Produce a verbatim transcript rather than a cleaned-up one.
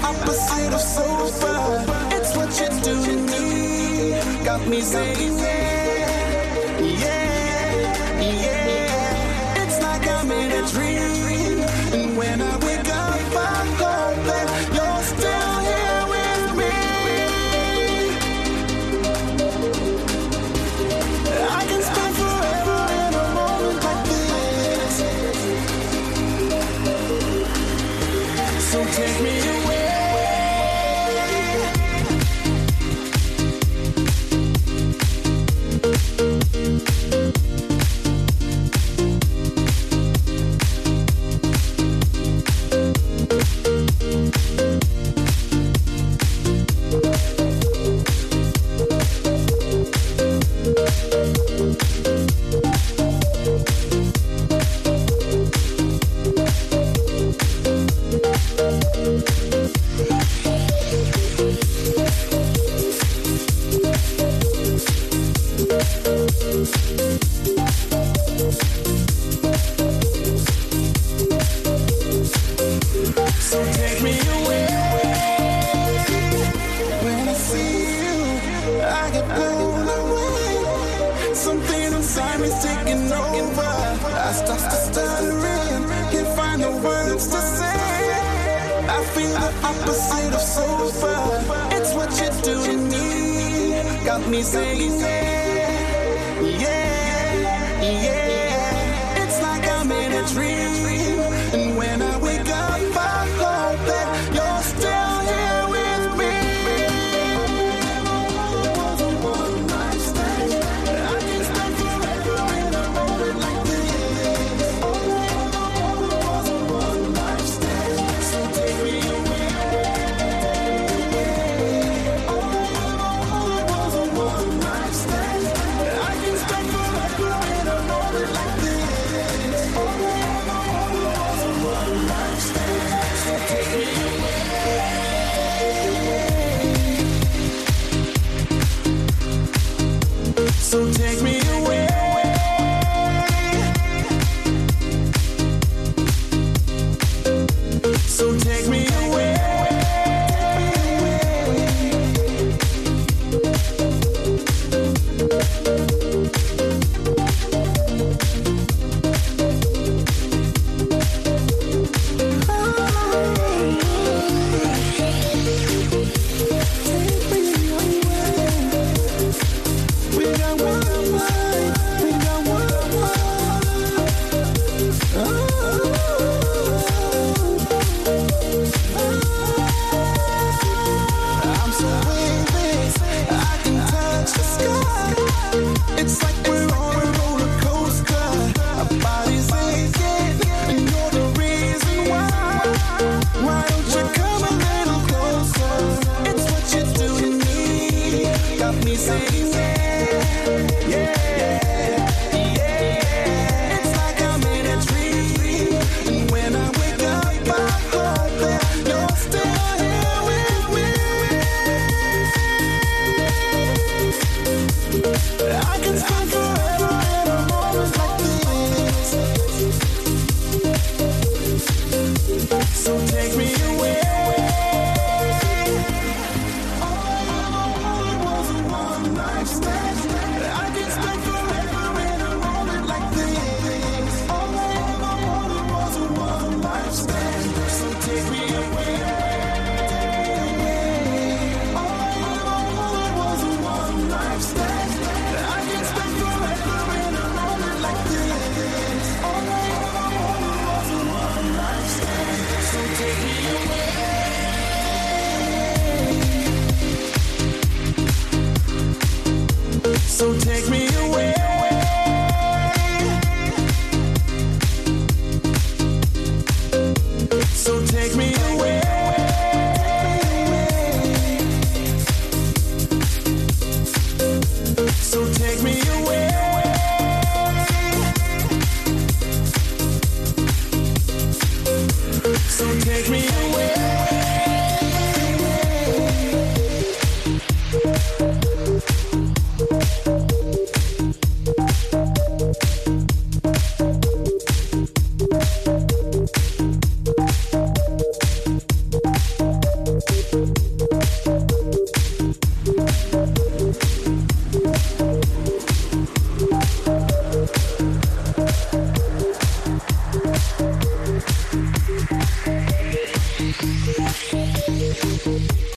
opposite of sober. It's what you do to me. Got me saying yeah, yeah, yeah. It's like I'm in a dream. And when I wake up, I hope that you're still here with me. I can spend forever in a moment like this. So take me away. Me saying yeah, yeah, yeah. It's like I'm in a dream. And when I wake up, I hope that you're still here with me. One night stand. I can spend forever in a moment like this. All I know was a one night stand. So take me away. One night stand. I can spend forever in a moment like this. All I know was a one night stand. So take me away. So take me away. So take me away. It's like we're on a roller coaster. Our bodies aching, and you're the reason why. Why don't you come a little closer? It's what you do to me. Got me saying yeah, yeah, yeah. It's like I'm in a dream. And when I wake up, I hope that you're still here with me. I can spend forever in a moment like this. So take me